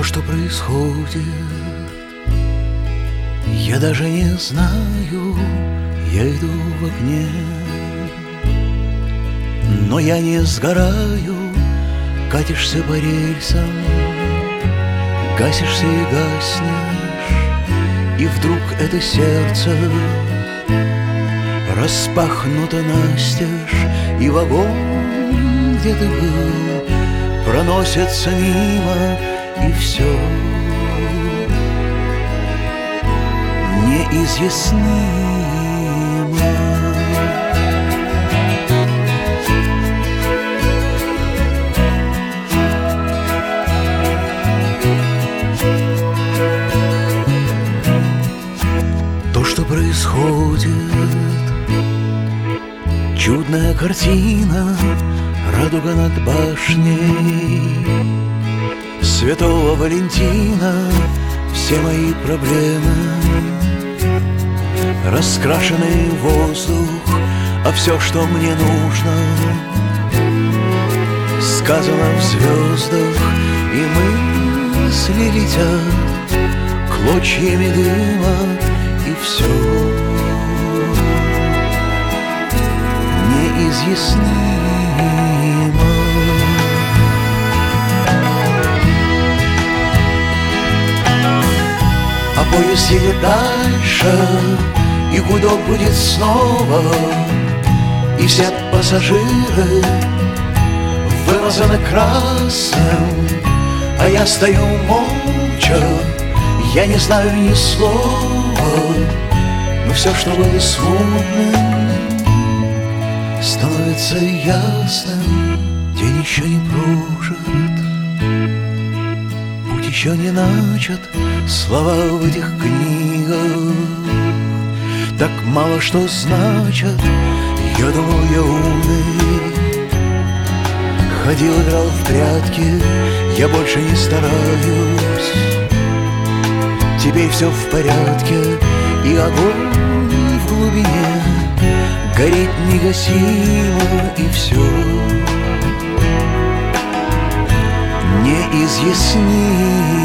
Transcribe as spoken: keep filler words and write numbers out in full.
То, что происходит, я даже не знаю. Я иду в огне, но я не сгораю. Катишься по рельсам, гасишься и гаснешь, и вдруг это сердце распахнуто настежь, и вагон, где ты был, проносится мимо, и все неизъяснимо. То, что происходит, чудная картина, радуга над башней Святого Валентина. Все мои проблемы, раскрашенный воздух, а все, что мне нужно, сказано в звездах, и мысли летят клочьями дыма, и все неизъяснимо. А поезд едет дальше, и гудок будет снова, и все пассажиры вымазаны красным, а я стою молча, я не знаю ни слова, но все, что было смутным, становится ясным. День еще не прожит, путь еще не начат, слова в этих книгах так мало что значат. Я думал, я умный, ходил, играл в прятки, я больше не стараюсь. Теперь все в порядке, и огонь в глубине горит негасимо, и все неизъяснимо.